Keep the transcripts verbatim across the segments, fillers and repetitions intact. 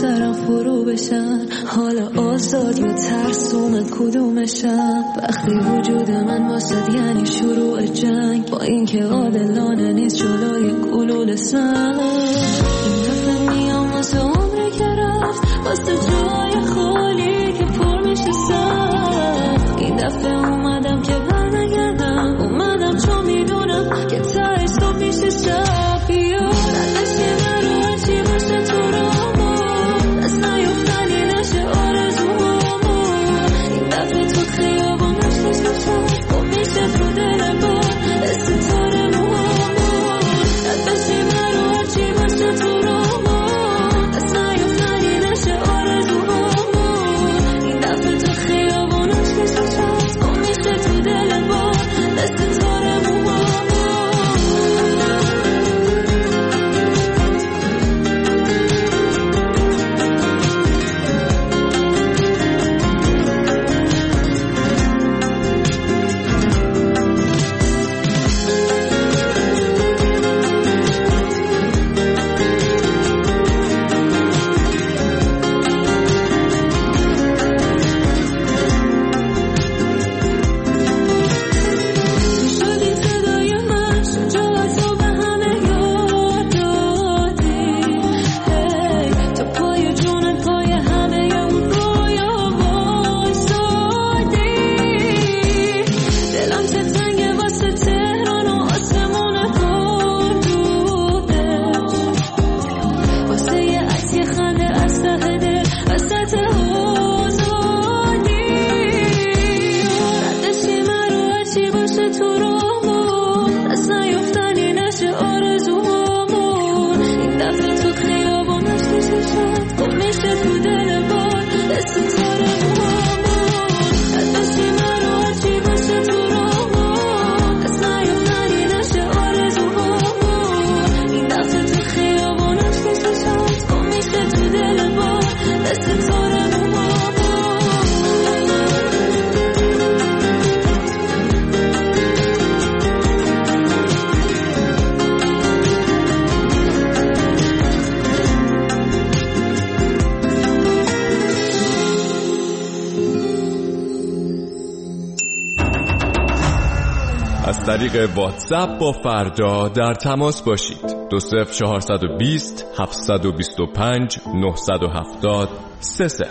سرم فرو بشن، حالا آزاد یا ترسوم کدومشم. وقتی وجود من واسد یعنی شروع جنگ، با اینکه عادلانه نیست جلوی گلوله سنگ. این دفعه میام واسه عمری که رفت، واسه جای خالی که پر میشه سخت. این دفعه اومدم که برنگردم، اومدم چون میدونم که تهش صبح میشه شب. از طریق واتساپ با فردا در تماس باشید. دو صفر چهارصد و بیست هفتصد و بیست و پنج نهصد و هفتاد سه صفر.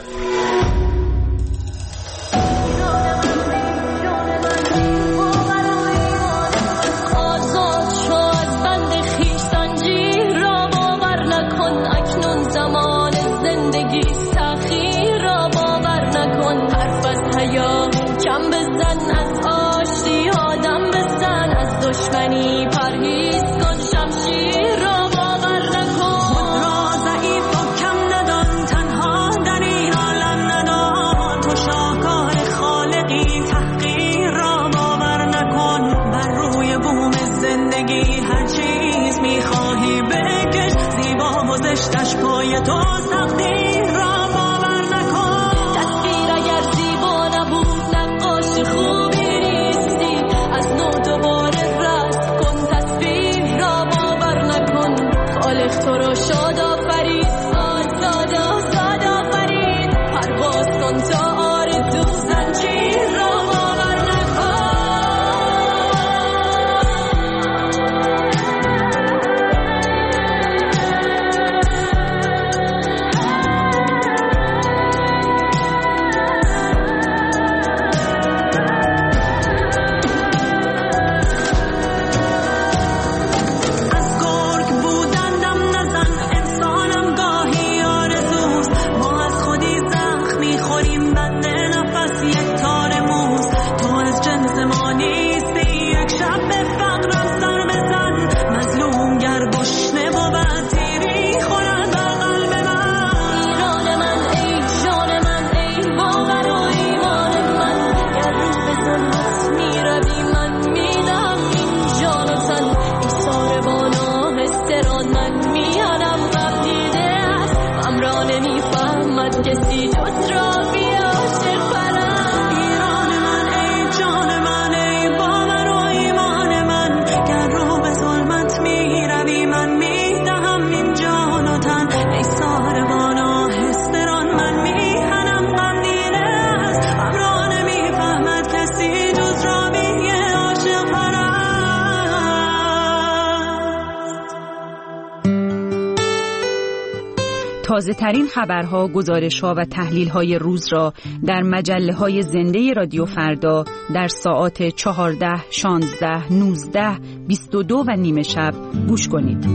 تازه ترین خبرها، گزارش‌ها و تحلیل‌های روز را در مجله‌های زنده رادیو فردا در ساعات چهارده، شانزده، نوزده، بیست و دو و نیمه شب گوش کنید.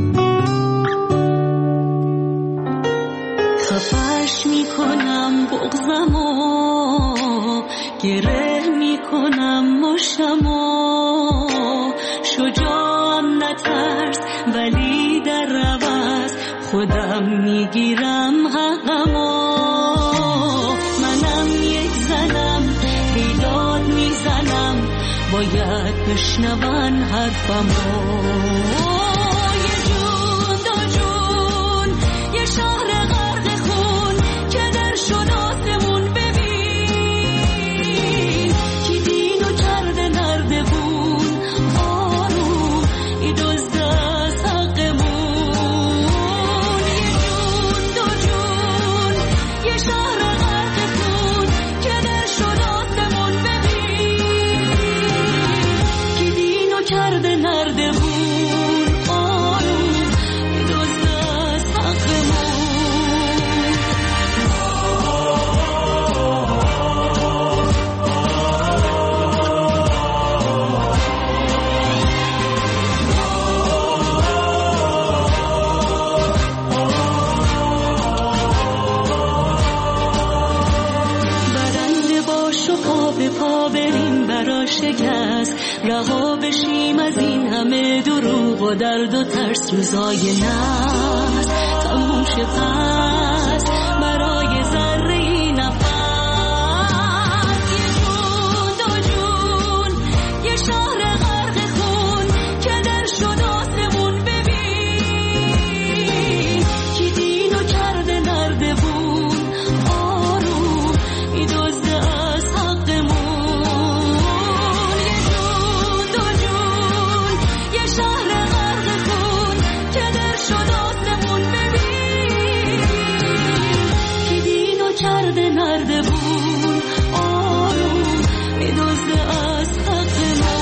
خفش میکنم بغضمو، گره میکنم مشتمو، شجاعم نترس ولی در عوض خودم میگیرم حقمو. منم یک زنم بیداد میزنم، باید بشنون حرفمو. یه جون دو جون یه شهر غرق خون که در شد آسمون، ببین کی دینو کرده نردبون، آروم ای دزد از حقمون. یه جون دو جون یه شهر غرق خون که در شد آسمون، ببین کی دینو کرده نردبون، آروم ای دزد از حقمون. برنده باش و پا به پا بریم برا شکست، رها بشیم از این همه دروغ و درد و ترس. روزای نفس تموم شه پس برای ذره نفس. یه جون دو جون یه شهر غرق خون که در شد آسمون، ببین کی دینو کرده نردبون، آروم ای دزد از حقمون. یه جون دو جون یه شهر غرق خون که در شد آسمون، ببین کی دینو کرده نردبون، آروم ای دزد از حقمون.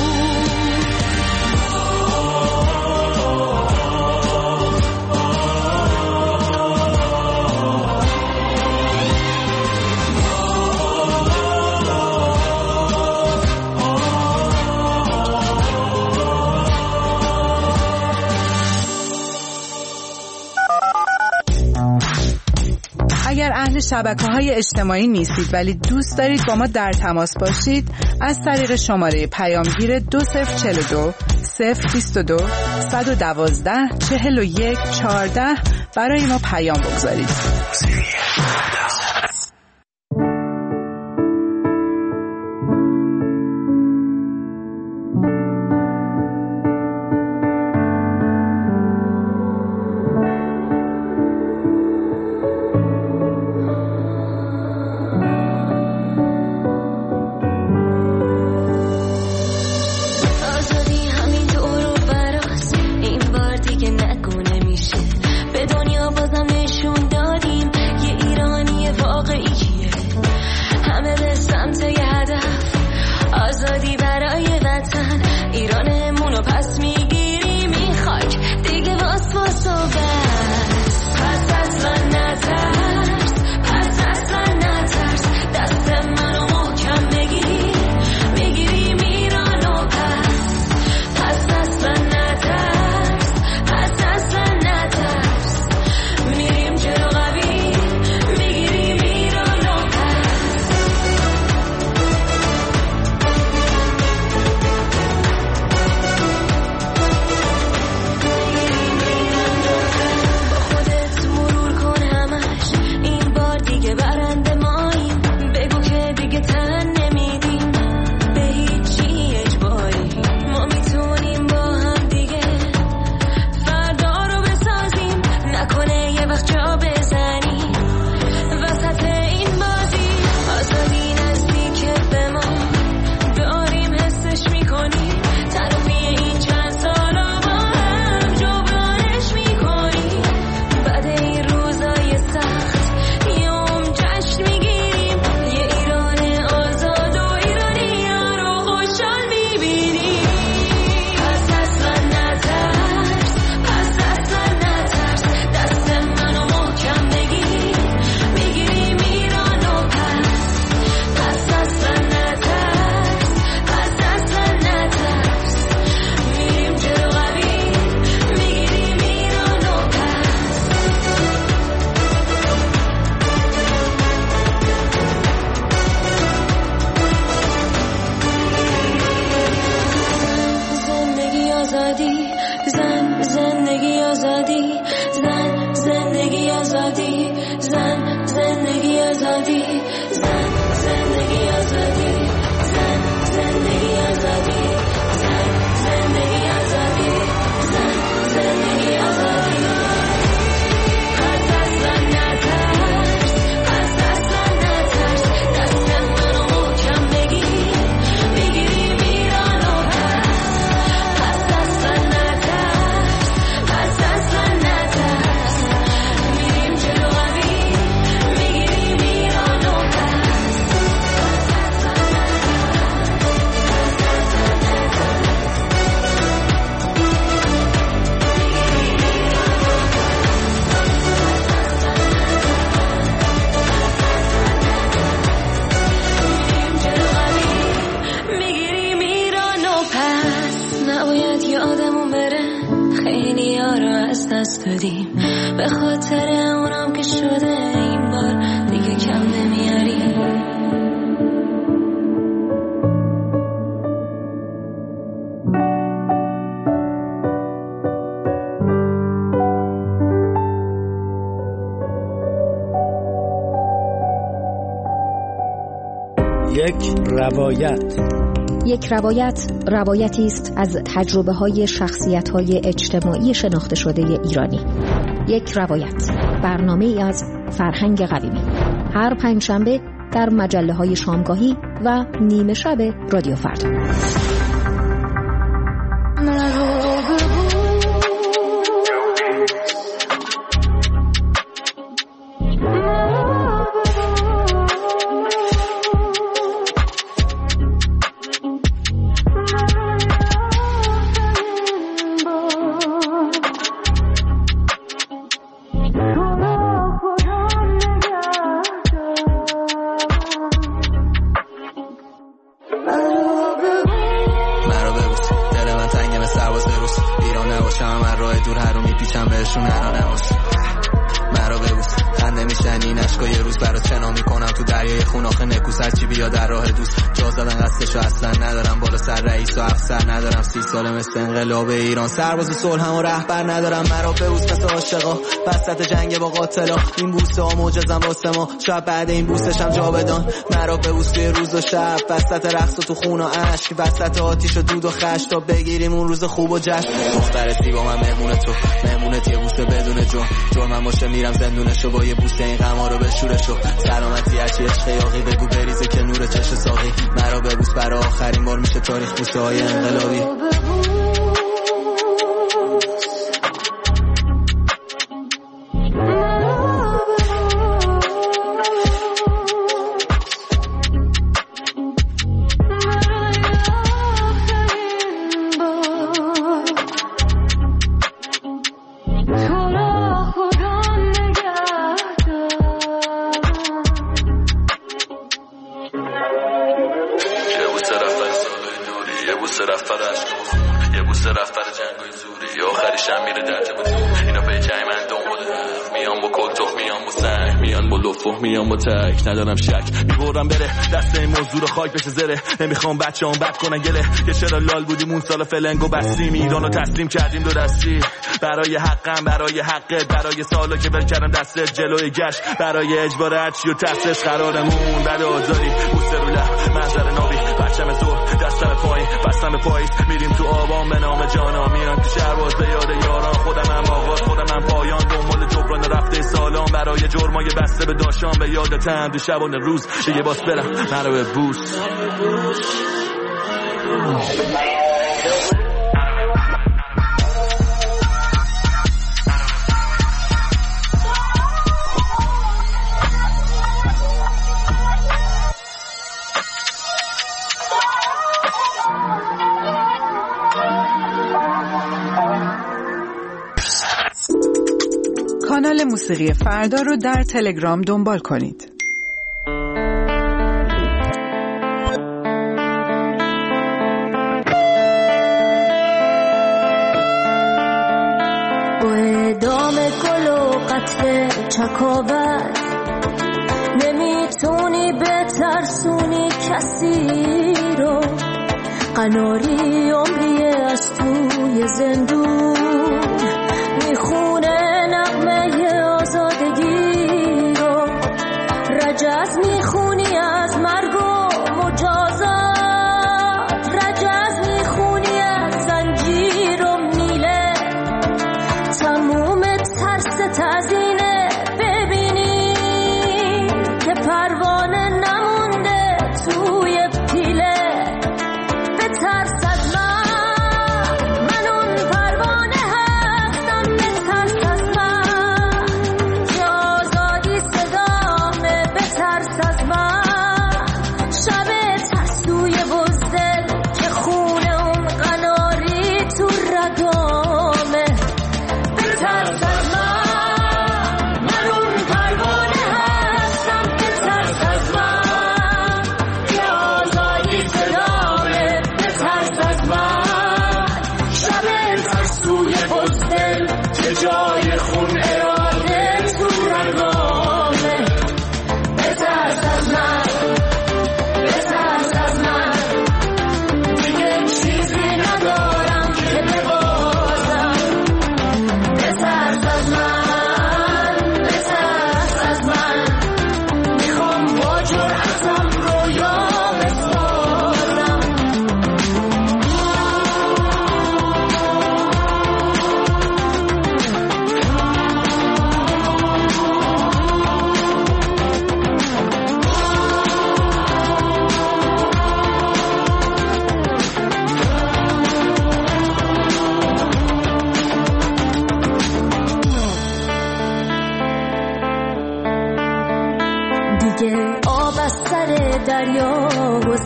اگر اهل شبکه‌های اجتماعی نیستید ولی دوست دارید با ما در تماس باشید، از طریق شماره پیامگیر دو صفر چهل و دو صفر بیست و دو صد و دوازده چهل و یک چهارده برای ما پیام بگذارید. آزادی همین دور و براست، این بار دیگه نگونه میشه. به دنیا بازم نشون دادیم یه ایرانی از دست دادیم، به خاطر اونم که شده این بار دیگه کم نمیاریم. یک روایت. یک روایت روایتی است از تجربه‌های شخصیت‌های اجتماعی شناخته شده ایرانی. یک روایت، برنامه‌ای از فرهنگ قویمی، هر پنجشنبه در مجله‌های شامگاهی و نیمه شب رادیو فردا. ایران سرباز صلح هم و رهبر ندارم، مرا ببوس مثل عاشقا وسط جنگ با قاتلا، این بوسه ها معجزم واسه ما، شاید بعد این بوسش هم جا بدان. مرا ببوس توی روز و شب، وسط رقص و تو خون و اشک، وسط آتیش و دود و خشم، تا بگیریم اون روز خوب و جشن. دختر زیبا من مهمون تو، مهمونت یه بوسه بدون جرم، جرمم باشه میرم زندونشو با یه بوسه این غما رو بشورشو. سلامتی هرچی عشق یاقی بگو بریزه که نور چش ساقی، مرا ببوس برای آخرین بار میشه تاریخ بوسه های انقلابی. میام با تک ندارم شک، میبرم بره دست این موضوع رو خاک بشه زره. نمیخوام بچه هم بد کنن گله، یه چرا لال بودیم اون سال فلنگو بستیم، ایران رو تسلیم کردیم دو دستی. برای حقم، برای حقت، برای سالا که بل کردم دستت جلوی گشت، برای اجبار هرچی و ترسش قرارمون بعد آزاری. بوسه رو لب منظر نابی، بچم زور دستم پایین بستم به پاییز، میریم تو آبان به نام جانا، میان تو شهر باز به یاد یاران، خودم هم آغاز خودم هم پایان، دنبال جبران رفته سالان، برای جرمای بسته به داشتم به یادتم دو شبانه روز یه باس برم مرا به بوس. کانال موسیقی فردا رو در تلگرام دنبال کنید. با اعدام گل و قتل چکاوت نمیتونی بترسونی کسی رو، قناری عمریه از توی زندون میخونه نغمه آزادگی رو، رجز میخونی از مرگ و مجازات، رجز میخونی از زنجیر و میله، تموم ترس تزینه ببینی که پروانه نمونده توی پیله. به ترس از من، من اون پروانه هم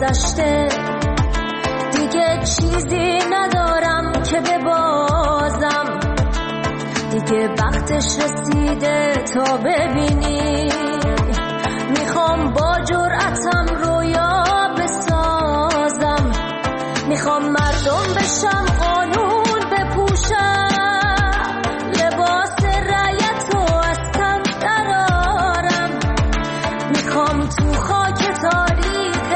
گذشته، دیگه چیزی ندارم که ببازم، دیگه وقتش رسیده تا ببینی. میخوام با جرأتم رویا بسازم، میخوام مردم بشم، قانون بپوشم، لباس رعیت رو از تن درارم، میخوام تو خاک تاریک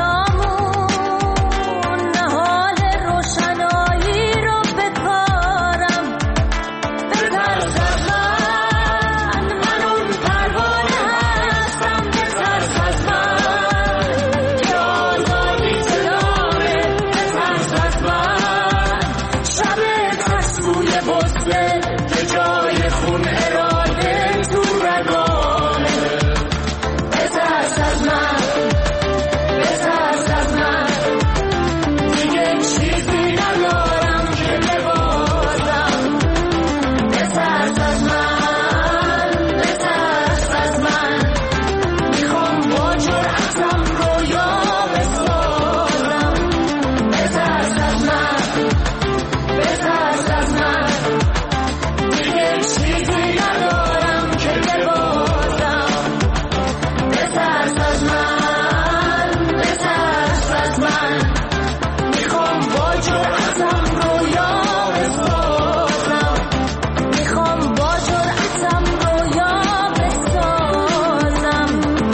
سیامون نهال روشنایی رو بکارم. بترس از من، من اون پروانه هستم، بترس از من که آزادی تدامه، بترس از من شب ترسوی بسته که جای خون اراده تو رگانه. بترس از من، بترس از من، دیگه چیزی ندارم که ببازم. بترس از من، بترس از من، میخوام با جرأتم رویا بسازم. بترس از من، بترس از من، دیگه چیزی ندارم که ببازم. بترس از من، بترس از من، میخوام با جرأتم رویا بسازم، میخوام با جرأتم رویا بسازم.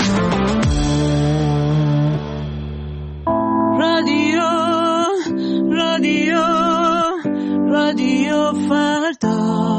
رادیو رادیو رادیو فردا،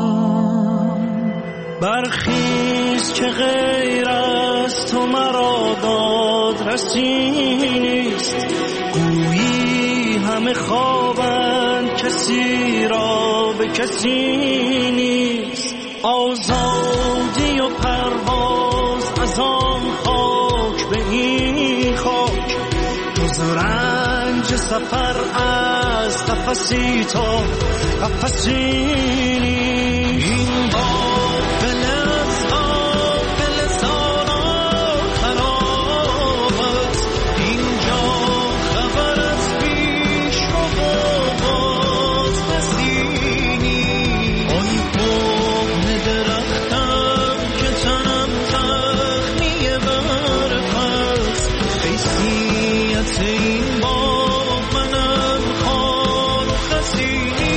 برخیز که غیر از تو مرا داد رسی نیست، گویی همه خوابند کسی را به کسی نیست. آزادی و پرواز از آن خاک به این خاک، جز رنج سفر از قفسی تا قفسی نیست. این غافل از غافل سالان خراب است، اینجا خبر از پیش رو باز نسینی. آن کهنه درختم که تنم زخمی برف است، حیثیت این باغ منم خار و خزینی.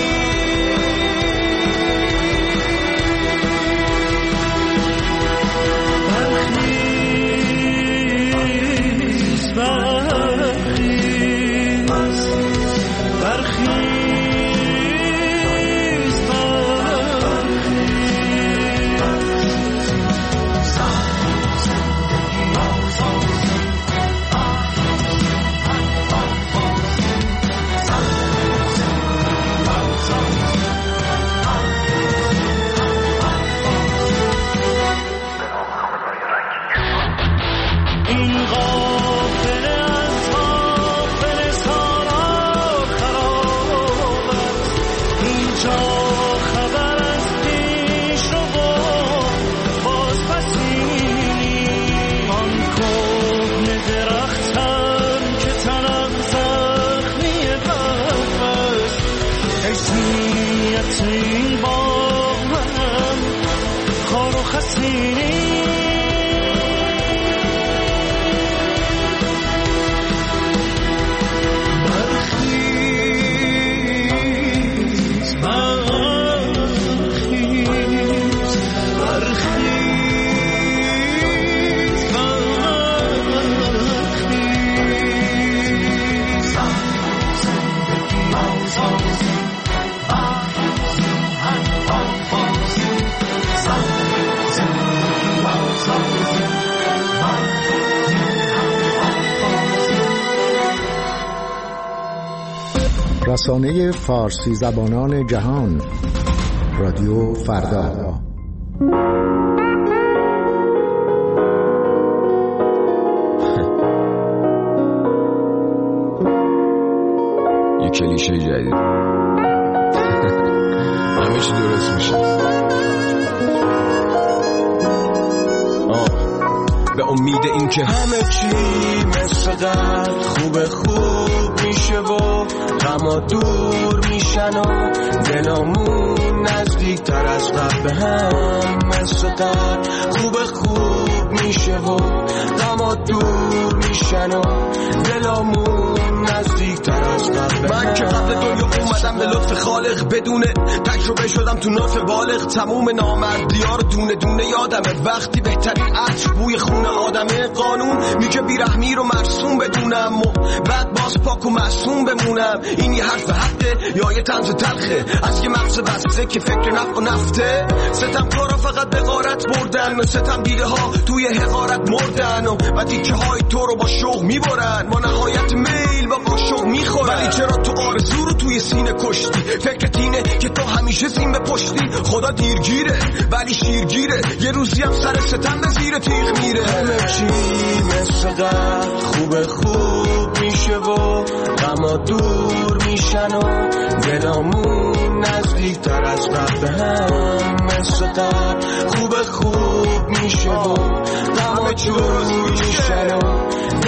برخیز برخیز برخیز این غافل از غافل سارا خراب است، اینجا خبر از پیش رو باز پسینی. آن کهنه درختم که تنم زخمی برف است، حیثیت این باغ منم خار و خزینی. رسانه فارسی زبانان جهان، رادیو فردا. یه کلیشه جدید. همه چی درست میشه. آه به امید این که همه چی مثل قبل خوب خوب میشه و غما دور میشن و دلامون نزدیک تر از قبل به هم مثل قبل خوب خوب میشه و غما دور میشن و دلامون نزدیک تر از قبل. من که قبل دنیا اومدم به لطف خالق بدون تجربه شدم تو نطف بالغ تموم نامردی‌ها رو دونه دونه یادمه وقتی بهترین عطر بوی خون آدمه قانون میگه بیرحمی رو مرسوم بدونم و بعد باز پاک و معصوم بمونم. این یه حرف حقه یا یه طنز تلخه از یه مغز بسته که فکر نفع و نفته؟ ستم کارا فقط به غارت بردن و ستم دیده ها توی حقارت مردن و و دیگه های تو رو با شوق میبرن با نهایت میل با قاشق میخورن. ولی چرا تو آرزو رو توی سینه کشتی؟ فکرت اینه که تو همیشه زین به پشتی. خدا دیرگیره ولی شیرگیره یه روزی هم سر ستم به زیر تیغ میره. همه چی مثل قبل خوب خوب میشه و غما دور میشن و دلامون نزدیک تر از قبل به هم مثل قبل خوب خوب میشه و غما دور میشن و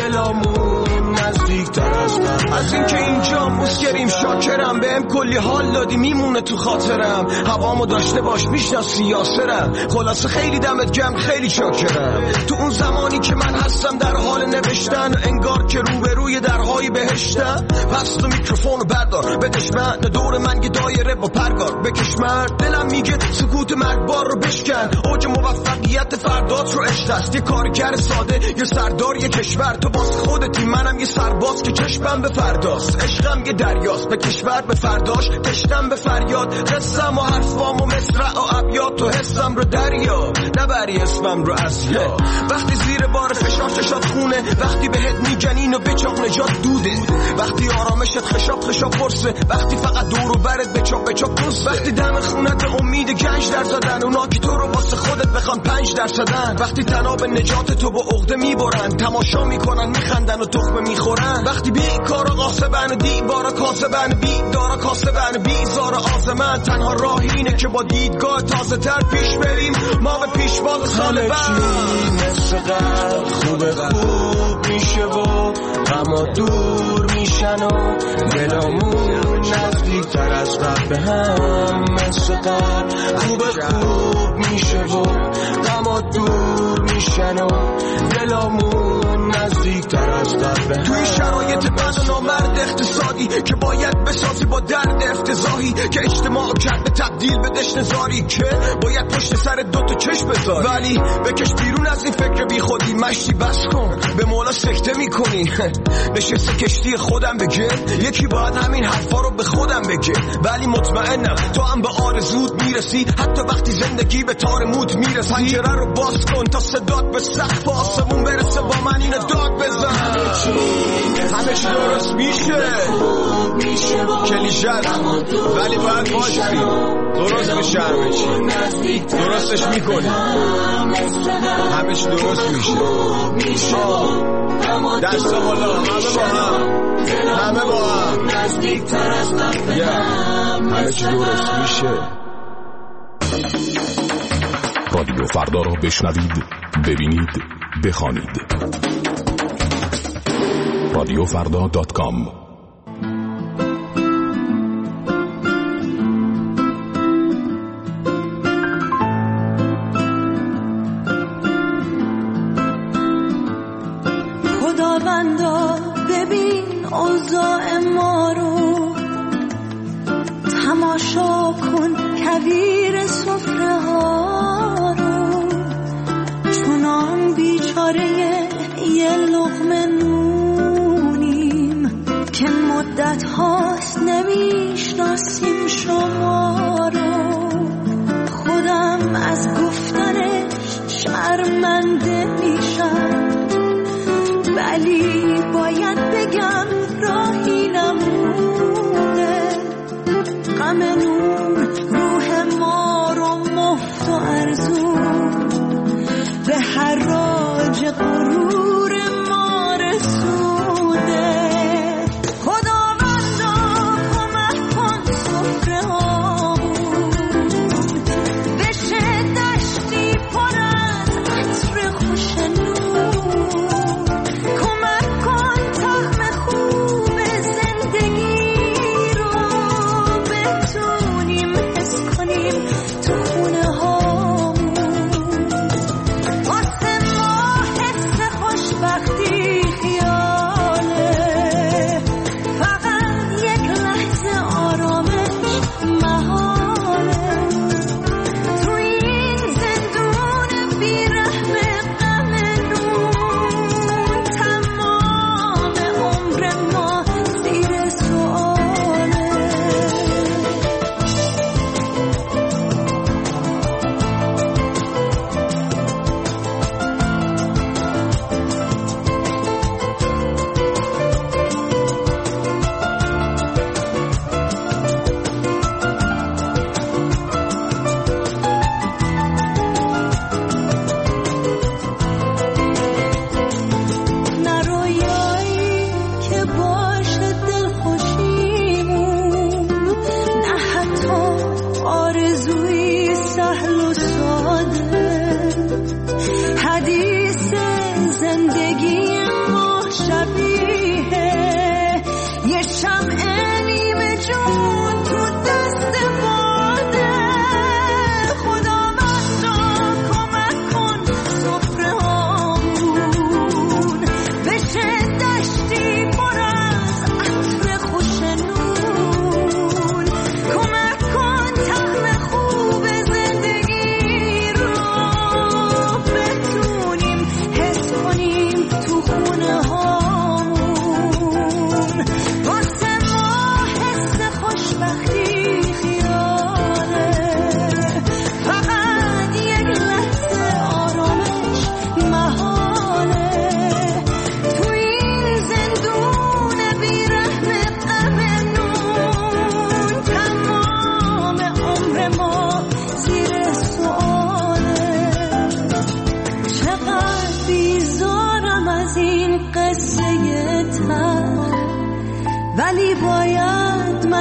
دلامون نزدیک تر از قبل. از اینکه اینجا مسکریم شاکرم بهم کلی حال دادی میمونه تو خاطرم. هوامو داشته باش میشناسی یاسرم. خلاصه خیلی دمت گرم خیلی شاکرم. تو اون زمانی که من هستم در حال نوشتن انگار که روبروی درهای بهشتم. پس تو میکروفونو بردار بدش من دور من یه دایره با پرگار بکش مرد. دلم میگه سکوت مرگبار رو بشکن. اوج موفقیت فردات رو اشتست. یه کارگر ساده یه سردار یه کشور. تو باز خودتی منم یه سرباز که چشمم به فرداست. عشقم یه دریاست به کشور به فرداش تشتم به فریاد. قصم و حرفام و مصرع و ابیات تو حسم رو دریا نبری اسمم رو از یا. وقتی زیر بار فشار چشات خونه وقتی بهت میگنین و بچاق نجات دوده. وقتی آرامشت خشاب خشاب پرسه وقتی فقط دور و برت بچاق بچاق پرسه. وقتی دم خونت امید گنج در زدن اونا که تو رو واسه خودت بخوان پنج درصدن. وقتی تناب نجات تو با عقده میبرن تماشا میکنن میخندن و تخمه میخورن. وقتی بی کارا قاسبن و دیوارا کاسبن بی دارا کاسبن بیزار آزمن. تنها راه اینه که با دیدگاه تازه تر پیش بریم ما به پیش باز سال بعد. مثل قبل خوب خوب میشه و غما دور میشن و دلامون نزدیک تر از قبل به هم مثل قبل خوب خوب میشه و غما دور میشن و دلامون نزدیک تر از قبل. توی شرایط بد و نامرد اقتصادی که باید بسازی با درد افتضاحی که اجتماع کرده تبدیل به دشت زاری که باید پشت سر دوتا چشم بذاری. ولی بکش بیرون از این فکر بی خودی مشتی بس کن به مولا سکته میکنی. نشسته کشتی خودم بگه یکی باید همین حرفا رو به خودم بگه. ولی مطمئنم تو هم به آرزوت میرسی حتی وقتی زندگی به تار موت میرسی. پنجره رو باز کن تا صدات به سقف آسمون برسه با من اینو داد بزن. همه چی درست میشه کلیشه ولی باید باشی درست میشه. همه چی درستش میکنی همه چی درست میشه. دست بالا همه با هم همه با هم همه چی درست میشه. رادیو فردا را بشنوید ببینید بخوانید رادیو فردا دات کام. خداوندا ببین اوضاع ما رو تماشا کن کویر سفره ها رو چونان بیچاره یه لقمه نونیم که مدت هاست نمیشناسیم شما رو. خودم از گفتنش شرمنده میشم ولی باید بگم راهی نمونه. غم نون روح ما رو مفت و ارزون به حراج غرور ما رسونده. خداوندا کمک کن سفره هامون بشه دشتی پر از عطر خوش نون.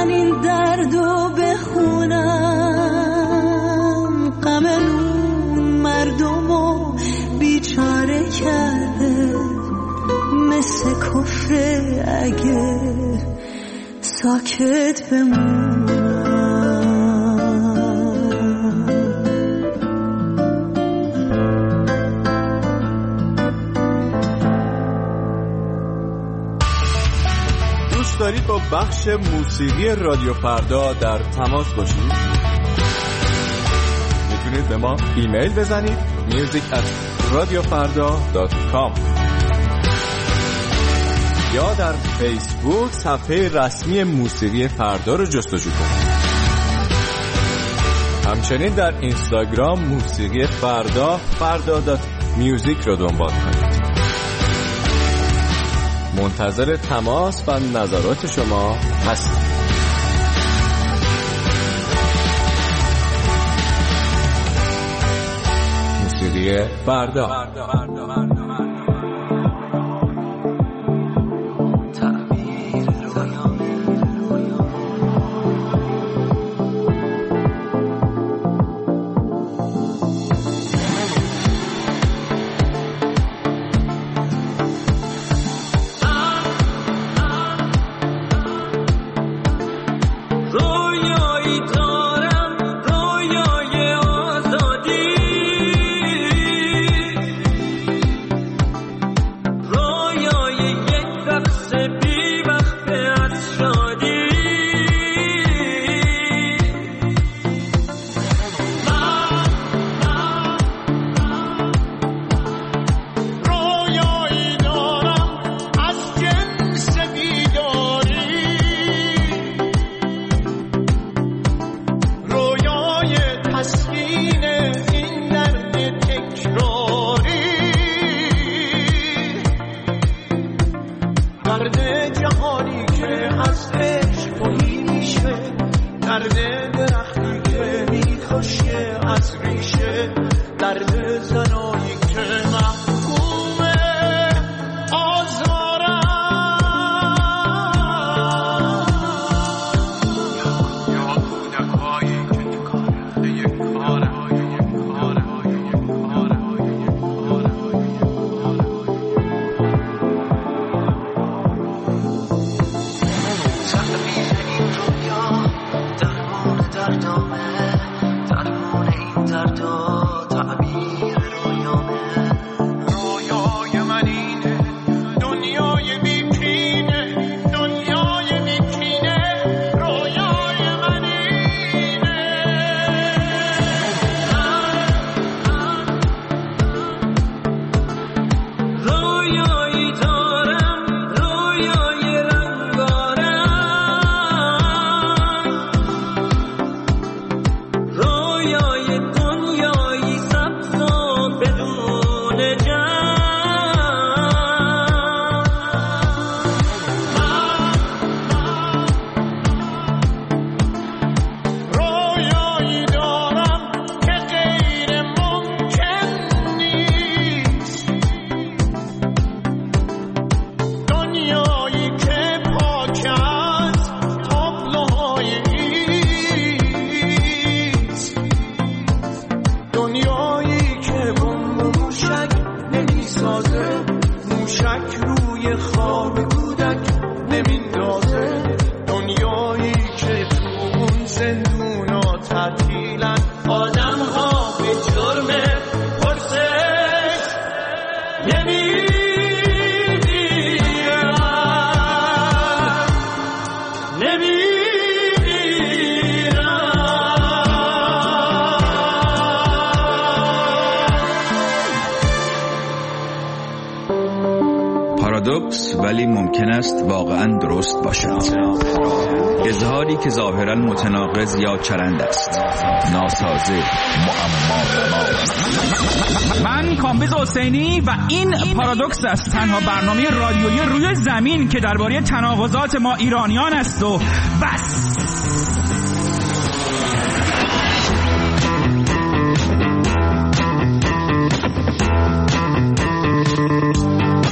من این دردو بخونم، غم اون مردمو بیچاره کرده، مثل کفه اگه ساکت بمونم. دوست دارید با بخش موسیقی رادیو فردا در تماس باشید؟ میتونید به ما ایمیل بزنید music at radiofarda dot com یا در فیسبوک صفحه رسمی موسیقی فردا رو جستجو کنید. همچنین در اینستاگرام موسیقی فردا فردا دات میوزیک رو دنبال کنید. منتظر تماس و نظرات شما هستیم. موسیقی فردا. پارادوکس ولی ممکن است واقعا درست باشد. اظهاری که ظاهرا متناقض یا چرند است، ناسازه، معما. من کامبیز حسینی و این پارادوکس است، تنها برنامه رادیویی روی زمین که درباره تناقضات ما ایرانیان است و بس.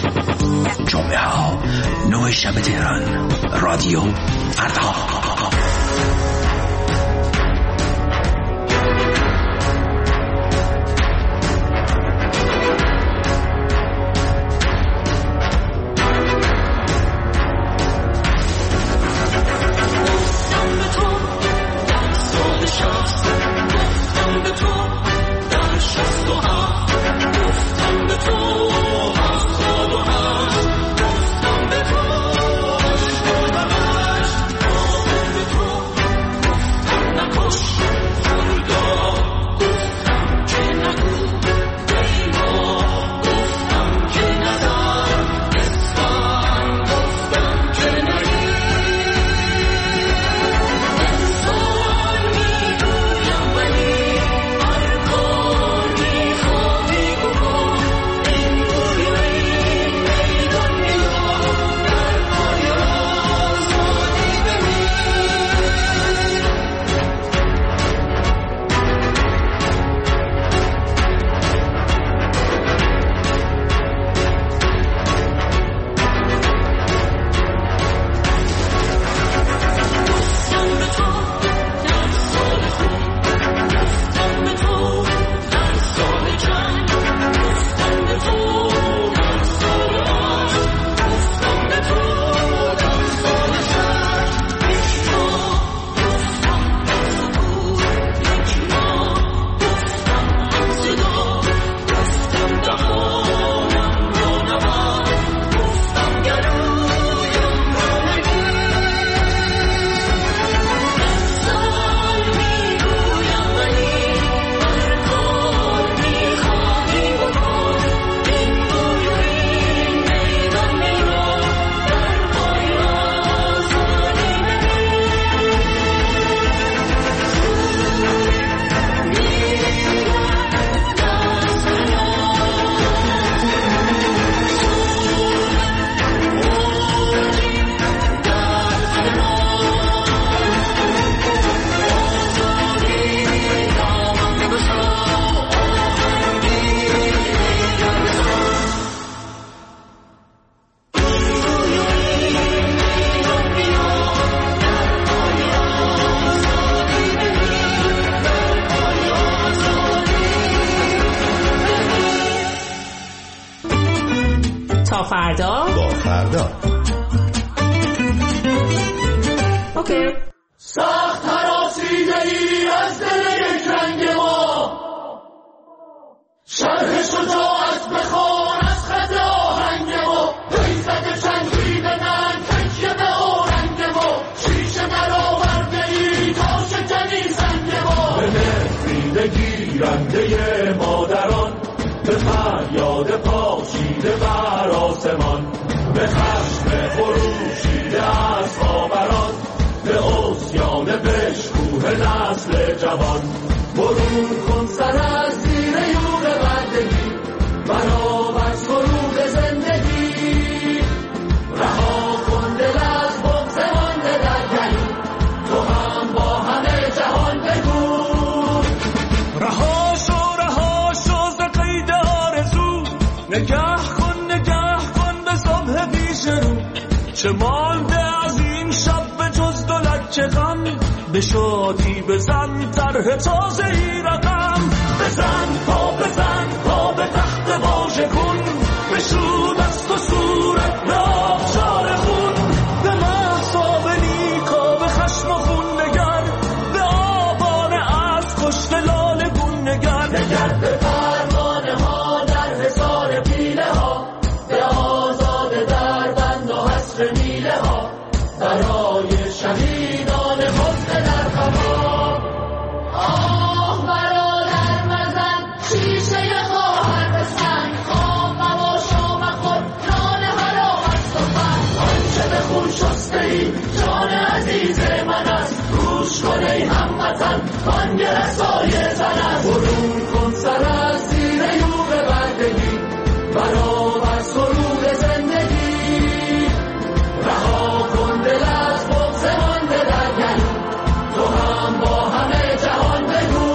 جمعه ها، نه شب تهران، رادیو فردا. فردا با فردا. اوکی. سخت هراسیده ای از دل یک رنگ ما، شرح شجاعت بخوان از خط آهنگ ما، بیزد چنگی به من تکیه به آرنگ ما، شیشه درآورده ای تا شکنی سنگ ما، به نفرینده گیرنده مادران، به فریاد پاشیده بر آسمان، به خشم خروشیده از خاوران، به عصیان بشکوه نسل جوان، برون کن سر از زیر یور بردگی، برآور سرود زندگی، رها کن دل از بغض مانده در گلو، تو هم با همه جهان بگو، رها شو رها شو ز قید آرزو، نگه کن نگه کن به صبح پیش رو، چه مانده از این شب به جز دو لکه غم، به شادی بزن طرح تازه ای رقم، بزن پا بزن پا به تخت واژه کن، بشو دست و صورت به آبشار خون، به مهتاب نیکا به خشم و خون نگر، به آبان از کشت لاله گون نگر، نگر به پروانه ها در حصار پیله ها، به آزاده در بند و حصر میله ها، برای شهیدان خفته در خفا. آه برادر مزن شیشه خواهر به سنگ، خام مباشا مخور نان حلاوت سخن، آنچه به خون شسته ای جان عزیز من است، گوش کن ای هموطن بانگ رسای زن است، برون کن سر از زیر یوغ بردگی، برآور سرود زندگی، رها کن دل از بغض مانده در گلو، تو هم با همه جهان بگو،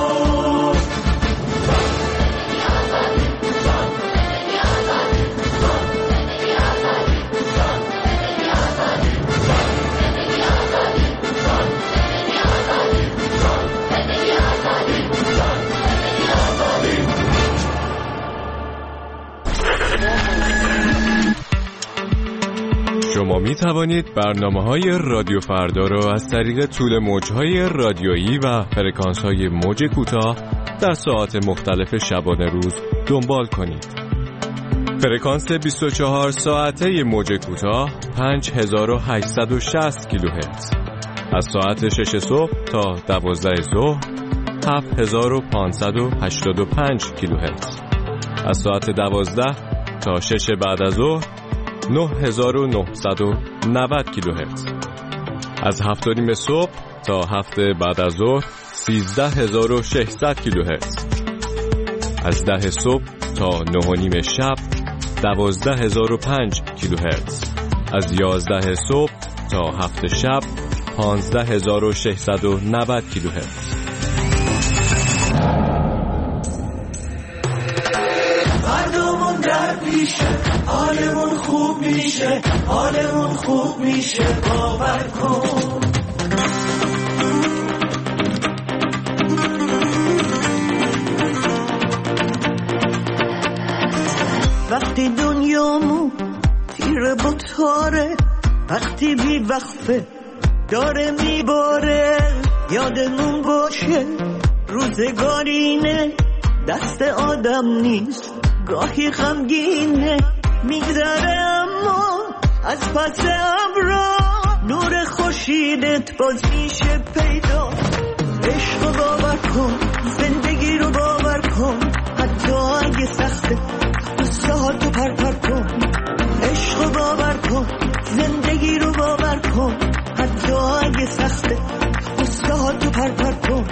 شما می توانید برنامه‌های رادیو فردا را از طریق طول موج‌های رادیویی و فرکانس‌های موج کوتاه در ساعات مختلف شبانه روز دنبال کنید. فرکانس بیست و چهار ساعته موج کوتاه پنج هزار و هشتصد و شصت کیلوهرتز، از ساعت شش صبح تا دوازده ظهر هفت هزار و پانصد و هشتاد و پنج کیلوهرتز، از ساعت دوازده تا شش بعد از ظهر نه هزار و نهصد و نود کیلوهرتز، از هفت و نیم صبح تا هفت بعد از ظهر سیزده هزار و ششصد کیلوهرتز، از ده صبح تا نه و نیم شب دوازده هزار و پنج کیلوهرتز، از یازده صبح تا هفت شب پانزده هزار و ششصد و نود کیلوهرتز. مردمون در پیشه، حالمون خوب میشه، حالمون خوب میشه، باور کن. وقتی دنیامون تیره با تاره، وقتی بی وقفه داره میباره، یادمون باشه روزگارینه، دست آدم نیست، گاهی غمگینه، میگذره اما از پس ابرا نور خورشیدت باز میشه پیدا. عشق رو باور کن، زندگی رو باور کن، حتی اگه سخته قصه ها تو پر پر کن. عشق رو باور کن، زندگی رو باور کن، حتی اگه سخته قصه ها تو پر پر کن.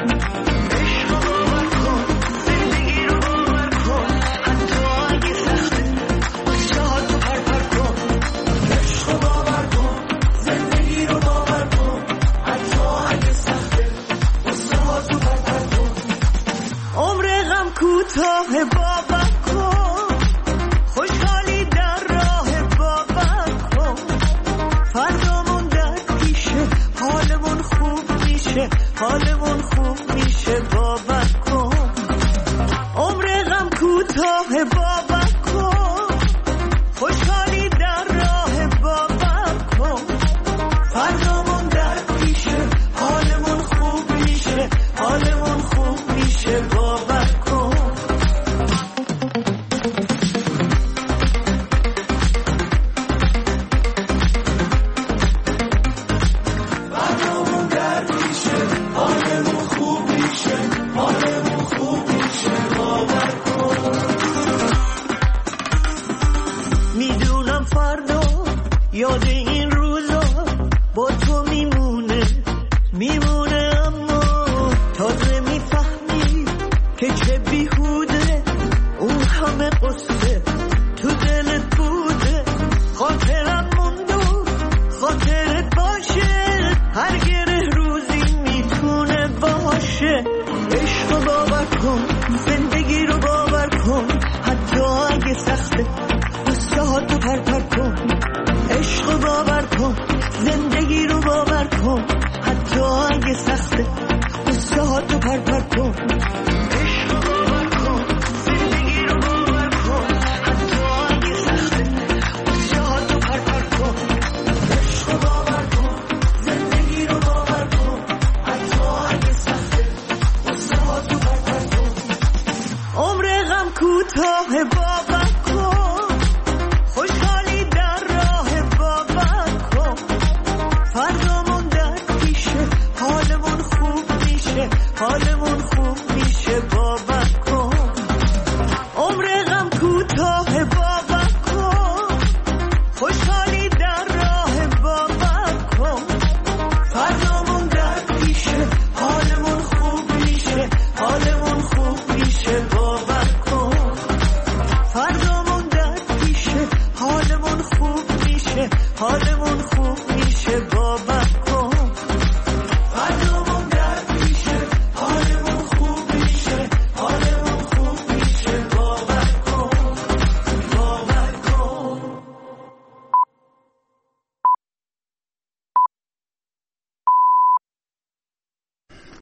کوتاه باور کن، خوشحالی در راه باور کن، فردامون در پیشه، حالمون خوب میشه، حالمون خوب میشه، باور کن. عمر غم کوتاه باور کن، خوشحالی در میشه. عشق رو باور کن، زندگی رو باور کن، حتی اگه سخته قصه ها تو پر پر کن. عشق رو باور کن، زندگی رو باور کن، حتی اگه سخته قصه ها تو پر پر کن. کوتاه باور کن، خوشحالی در راه باور کن، فردامون در پیشه، حالمون خوب میشه، حالمون